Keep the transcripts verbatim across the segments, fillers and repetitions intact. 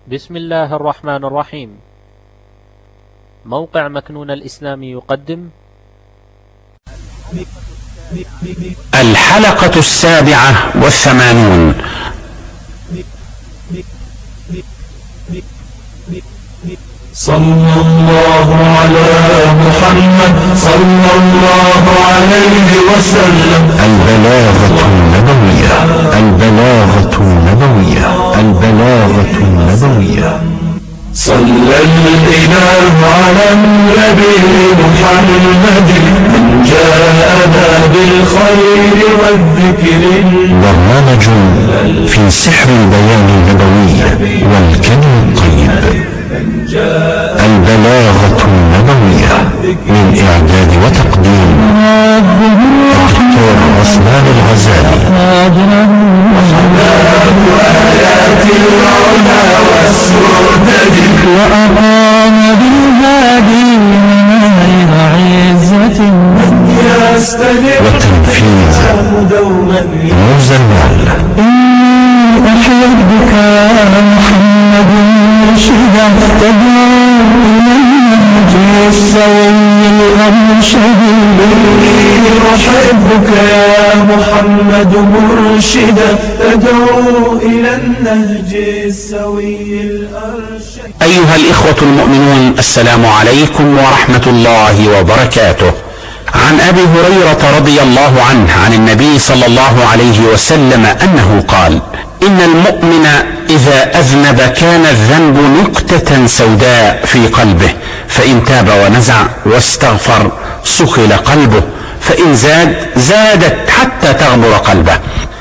بسم الله الرحمن الرحيم. موقع مكنون الإسلامي يقدم الحلقة السابعة والثمانون. صلى الله على محمد صلى الله عليه وسلم. البلاغة النبوية البلاغة النبوية البلاغة النبوية. صلى الإله على النبي محمد من جاءنا بالخير والذكر. برنامج في سحر البيان النبوي والكلم الطيب. البلاغة النبوية من إعداد وتقديم الدكتور عثمان الغزالي. وحماه آيات العلا والسدد وأقام بالهادي من عزة وتنفيذ موزنال. إني أحبك يا محمد مرشدا تدعو إلى النهج السوي الأرشد. إني أحبك يا محمد مرشدا تدعو إلى النهج السوي الأرشد. أيها الإخوة المؤمنون، السلام عليكم ورحمة الله وبركاته. عن أبي هريرة رضي الله عنه عن النبي صلى الله عليه وسلم أنه قال: إن المؤمن إذا أذنب كان الذنب نكتة سوداء في قلبه، فإن تاب ونزع واستغفر سكل قلبه، فإن زاد زادت حتى تغمر قلبه.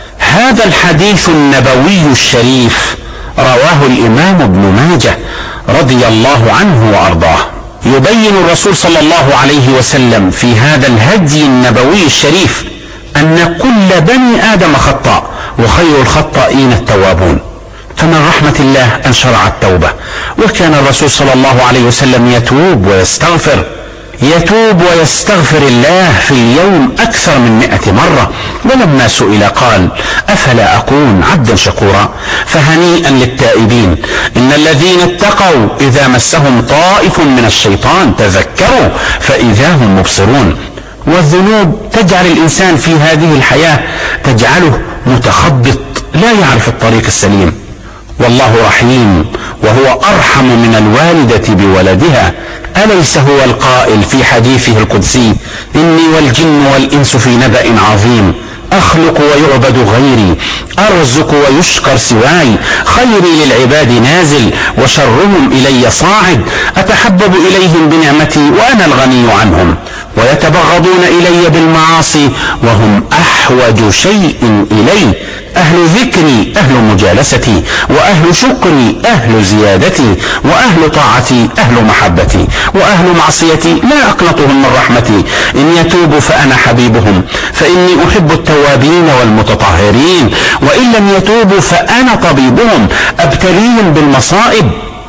هذا الحديث النبوي الشريف رواه الإمام ابن ماجه رضي الله عنه وأرضاه. يبين الرسول صلى الله عليه وسلم في هذا الهدي النبوي الشريف أن كل بني آدم خطاء، وخير الخطائين التوابون. فمن رحمة الله أن شرع التوبة، وكان الرسول صلى الله عليه وسلم يتوب ويستغفر يتوب ويستغفر الله في اليوم أكثر من مئة مرة. ولما سئل قال: أفلا أكون عبدا شكورا؟ فهنيئا للتائبين، إن الذين اتقوا إذا مسهم طائف من الشيطان تذكروا فإذا هم مبصرون. والذنوب تجعل الإنسان في هذه الحياة تجعله متخبط لا يعرف الطريق السليم. والله رحيم، وهو أرحم من الوالدة بولدها. أليس هو القائل في حديثه القدسي: إني والجن والإنس في نبأ عظيم، أخلق ويعبد غيري، أرزق ويشكر سواي، خيري للعباد نازل وشرهم إلي صاعد، أتحبب إليهم بنعمتي وأنا الغني عنهم، ويتبغضون إلي بالمعاصي وهم أحوج شيء إلي. أهل ذكري أهل مجالستي، وأهل شكري أهل زيادتي، وأهل طاعتي أهل محبتي، وأهل معصيتي لا أقنطهم من رحمتي. إن يتوبوا فأنا حبيبهم، فإني أحب التوابين والمتطهرين، وإن لم يتوبوا فأنا طبيبهم، أبتليهم بالمصائب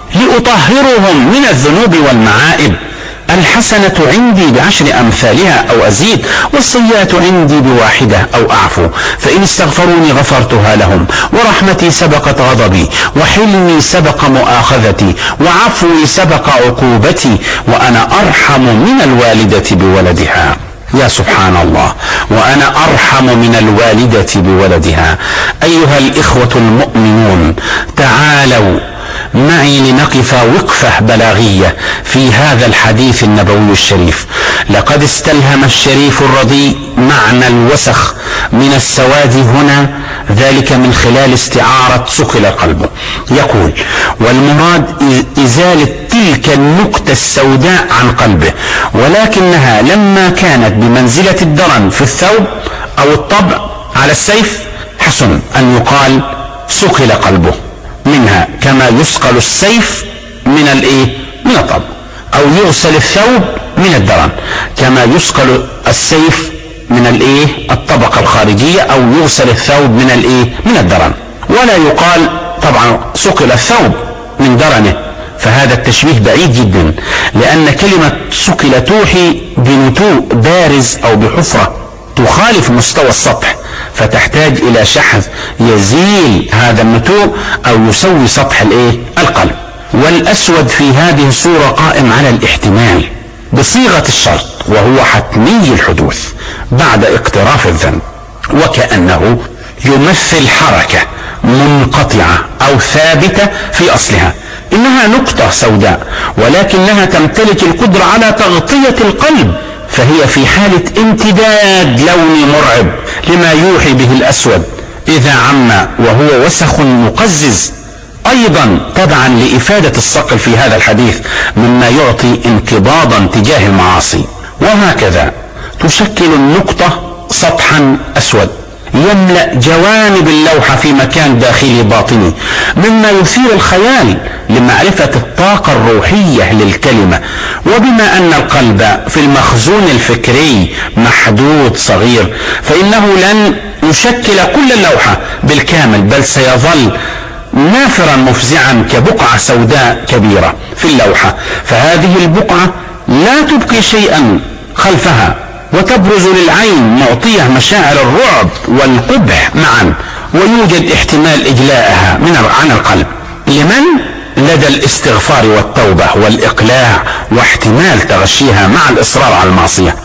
لأطهرهم من الذنوب والمعائب. الحسنة عندي بعشر أمثالها أو أزيد، والسيئة عندي بواحدة أو أعفو. فإن استغفروني غفرتها لهم، ورحمتي سبقت غضبي، وحلمي سبق مؤاخذتي، وعفوي سبق عقوبتي، وأنا أرحم من الوالدة بولدها. يا سبحان الله، وأنا أرحم من الوالدة بولدها. أيها الإخوة المؤمنون، تعالوا معي لنقف وقفة بلاغية في هذا الحديث النبوي الشريف. لقد استلهم الشريف الرضي معنى الوسخ من السواد هنا، ذلك من خلال استعارة سكل قلبه. يقول: والمراد إزالة تلك النكتة السوداء عن قلبه، ولكنها لما كانت بمنزلة الدرن في الثوب أو الطبع على السيف حسن أن يقال سكل قلبه منها، كما يسقل السيف من الايه من الطبع، او يغسل الثوب من الدرن كما يسقل السيف من الايه الطبقة الخارجية، او يغسل الثوب من الايه من الدرن. ولا يقال طبعا سقل الثوب من درنه، فهذا التشبيه بعيد جدا، لان كلمة سقل توحي بنتوء بارز او بحفرة تخالف مستوى السطح، فتحتاج الى شحذ يزيل هذا النتوء او يسوي سطح الايه القلب. والاسود في هذه الصورة قائم على الاحتمال بصيغة الشرط وهو حتمي الحدوث بعد اقتراف الذنب، وكأنه يمثل حركة منقطعة او ثابتة في اصلها، انها نقطة سوداء ولكنها تمتلك القدرة على تغطية القلب، فهي في حالة امتداد لوني مرعب لما يوحي به الاسود اذا عم وهو وسخ مقزز، ايضا تبعا لافادة الصقل في هذا الحديث مما يعطي انقباضا تجاه المعاصي. وهكذا تشكل النقطة سطحا اسود يملأ جوانب اللوحة في مكان داخلي باطني مما يثير الخيال لمعرفة الطاقة الروحية للكلمة. وبما ان القلب في المخزون الفكري محدود صغير فانه لن يشكل كل اللوحة بالكامل، بل سيظل نافرا مفزعا كبقعة سوداء كبيرة في اللوحة، فهذه البقعة لا تبقي شيئا خلفها وتبرز للعين معطية مشاعر الرعب والقبح معا، ويوجد احتمال اجلاءها من عن القلب لمن لدى الاستغفار والتوبة والإقلاع، واحتمال تغشيها مع الإصرار على المعصية.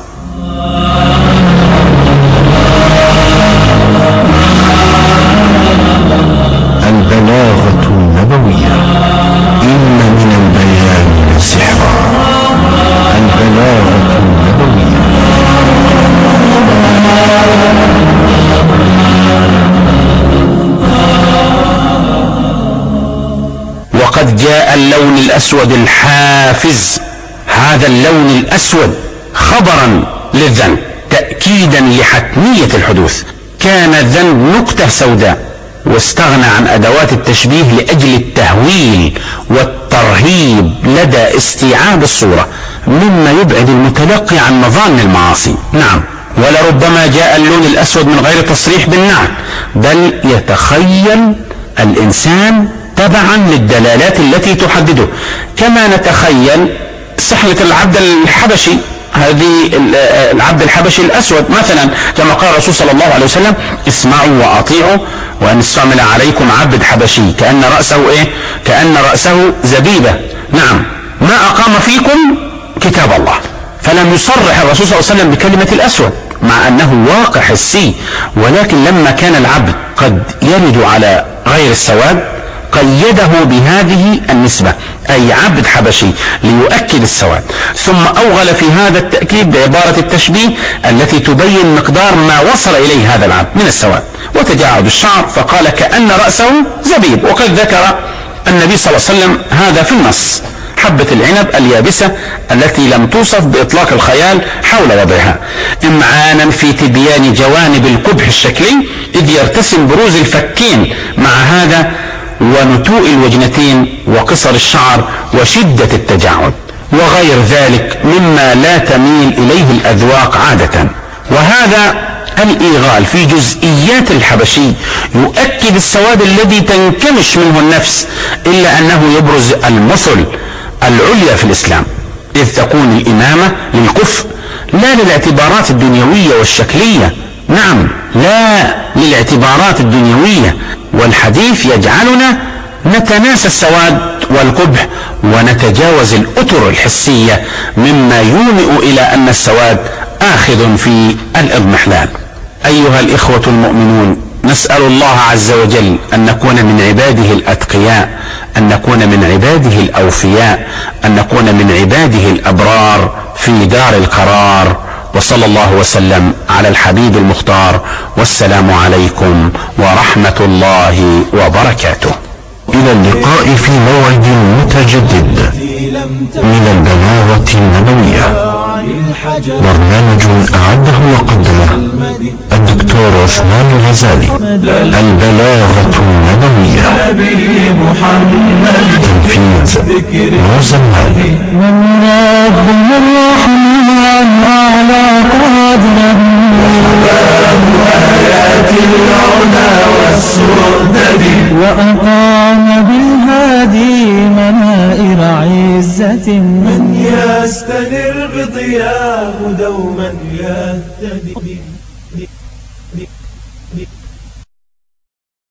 البلاغة النبوية إن من البيان لسحرا. البلاغة النبوية. وقد جاء اللون الأسود الحافز، هذا اللون الأسود خبرا للذنب تأكيدا لحتمية الحدوث. كان الذنب نقطة سوداء واستغنى عن أدوات التشبيه لأجل التهويل والترهيب لدى استيعاب الصورة مما يبعد المتلقي عن مظان المعاصي. نعم، ولربما جاء اللون الأسود من غير تصريح بالنعت، بل يتخيل الإنسان تبعا للدلالات التي تحدده، كما نتخيل سحلة العبد الحبشي، هذه العبد الحبشي الأسود مثلا، كما قال الرسول صلى الله عليه وسلم: اسمعوا وأطيعوا وأن استعمل عليكم عبد حبشي كأن رأسه إيه؟ كأن رأسه زبيبة. نعم، ما أقام فيكم كتاب الله. فلم يصرح الرسول صلى الله عليه وسلم بكلمة الأسود مع أنه واقع حسي، ولكن لما كان العبد قد يرد على غير السواد قيده بهذه النسبة، أي عبد حبشي، ليؤكد السواد، ثم أوغل في هذا التأكيد بعبارة التشبيه التي تبين مقدار ما وصل إليه هذا العبد من السواد وتجاعد الشعر، فقال كأن رأسه زبيب. وقد ذكر النبي صلى الله عليه وسلم هذا في النص: حبة العنب اليابسة التي لم توصف بإطلاق الخيال حول وضعها، إمعانا في تبيان جوانب القبح الشكلي، إذ يرتسم بروز الفكين مع هذا ونتوء الوجنتين وقصر الشعر وشدة التجعد وغير ذلك مما لا تميل إليه الأذواق عادة. وهذا الإيغال في جزئيات الحبشي يؤكد السواد الذي تنكمش منه النفس، إلا أنه يبرز المثل العليا في الإسلام، إذ تكون الإمامة للكفء لا للاعتبارات الدنيوية والشكلية. نعم، لا للاعتبارات الدنيوية. والحديث يجعلنا نتناسى السواد والقبح ونتجاوز الأطر الحسية مما يومئ إلى أن السواد آخذ في الإضمحلال. أيها الإخوة المؤمنون، نسأل الله عز وجل أن نكون من عباده الأتقياء، أن نكون من عباده الأوفياء، أن نكون من عباده الأبرار في دار القرار. وصلى الله وسلم على الحبيب المختار، والسلام عليكم ورحمة الله وبركاته. إلى اللقاء في موعد متجدد من البلاغة النبوية، برنامج أعده وقدمه الدكتور عثمان الغزالي. البلاغة النبوية، تنفيذ موزمال. من ربنا الرحمن أعلى قدره، آيات العلا والسؤدد، وأقام بالهادي منائر عزة. من يستنر بضياه دوما يهتدي.